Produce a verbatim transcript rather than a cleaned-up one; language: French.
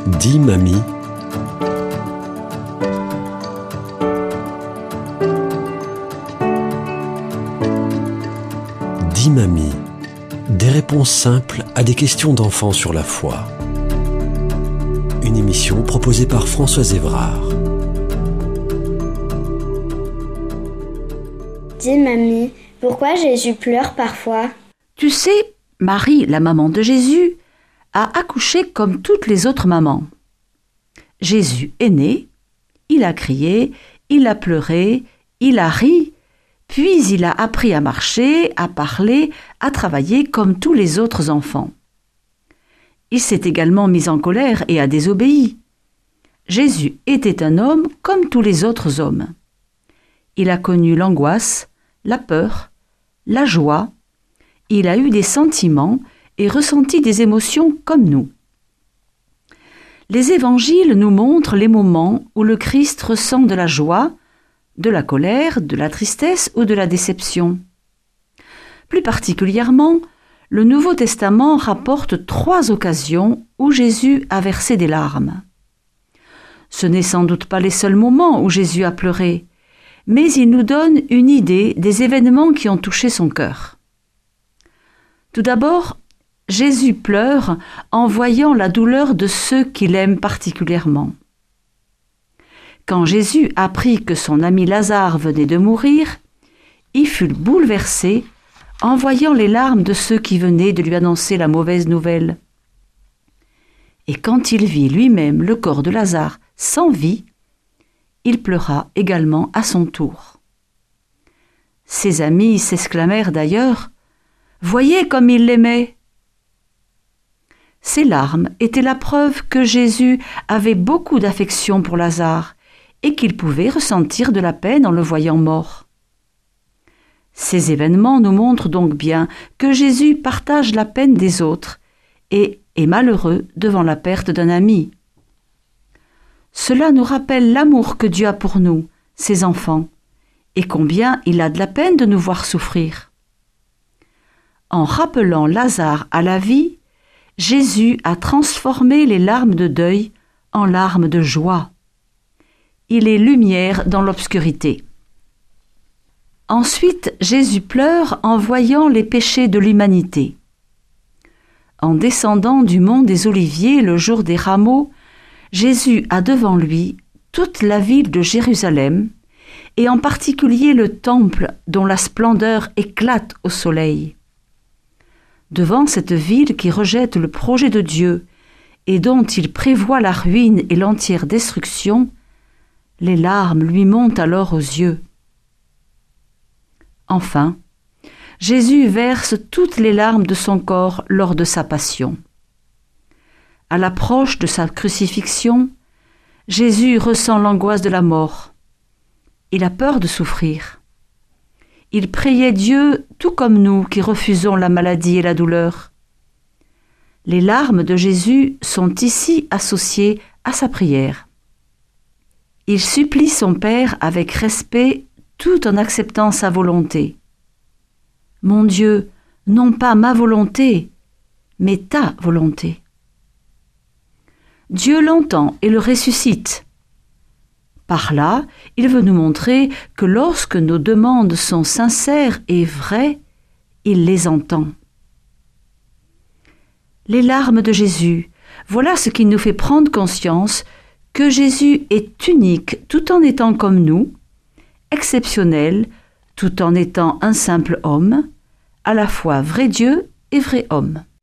Dis mamie. Dis mamie. Des réponses simples à des questions d'enfants sur la foi. Une émission proposée par Françoise Évrard. Dis mamie, pourquoi Jésus pleure parfois ? Tu sais, Marie, la maman de Jésus, a accouché comme toutes les autres mamans. Jésus est né, il a crié, il a pleuré, il a ri, puis il a appris à marcher, à parler, à travailler comme tous les autres enfants. Il s'est également mis en colère et a désobéi. Jésus était un homme comme tous les autres hommes. Il a connu l'angoisse, la peur, la joie. Il a eu des sentiments et ressenti des émotions comme nous. Les évangiles nous montrent les moments où le Christ ressent de la joie, de la colère, de la tristesse ou de la déception. Plus particulièrement, le Nouveau Testament rapporte trois occasions où Jésus a versé des larmes. Ce n'est sans doute pas les seuls moments où Jésus a pleuré, mais il nous donne une idée des événements qui ont touché son cœur. Tout d'abord, Jésus pleure en voyant la douleur de ceux qu'il aime particulièrement. Quand Jésus apprit que son ami Lazare venait de mourir, il fut bouleversé en voyant les larmes de ceux qui venaient de lui annoncer la mauvaise nouvelle. Et quand il vit lui-même le corps de Lazare sans vie, il pleura également à son tour. Ses amis s'exclamèrent d'ailleurs « Voyez comme il l'aimait !» Ces larmes étaient la preuve que Jésus avait beaucoup d'affection pour Lazare et qu'il pouvait ressentir de la peine en le voyant mort. Ces événements nous montrent donc bien que Jésus partage la peine des autres et est malheureux devant la perte d'un ami. Cela nous rappelle l'amour que Dieu a pour nous, ses enfants, et combien il a de la peine de nous voir souffrir. En rappelant Lazare à la vie, Jésus a transformé les larmes de deuil en larmes de joie. Il est lumière dans l'obscurité. Ensuite, Jésus pleure en voyant les péchés de l'humanité. En descendant du mont des Oliviers le jour des rameaux, Jésus a devant lui toute la ville de Jérusalem, et en particulier le temple dont la splendeur éclate au soleil. Devant cette ville qui rejette le projet de Dieu et dont il prévoit la ruine et l'entière destruction, les larmes lui montent alors aux yeux. Enfin, Jésus verse toutes les larmes de son corps lors de sa passion. À l'approche de sa crucifixion, Jésus ressent l'angoisse de la mort. Il a peur de souffrir. Il priait Dieu tout comme nous qui refusons la maladie et la douleur. Les larmes de Jésus sont ici associées à sa prière. Il supplie son Père avec respect tout en acceptant sa volonté. « Mon Dieu, non pas ma volonté, mais ta volonté. » Dieu l'entend et le ressuscite. Par là, il veut nous montrer que lorsque nos demandes sont sincères et vraies, il les entend. Les larmes de Jésus, voilà ce qui nous fait prendre conscience que Jésus est unique tout en étant comme nous, exceptionnel tout en étant un simple homme, à la fois vrai Dieu et vrai homme.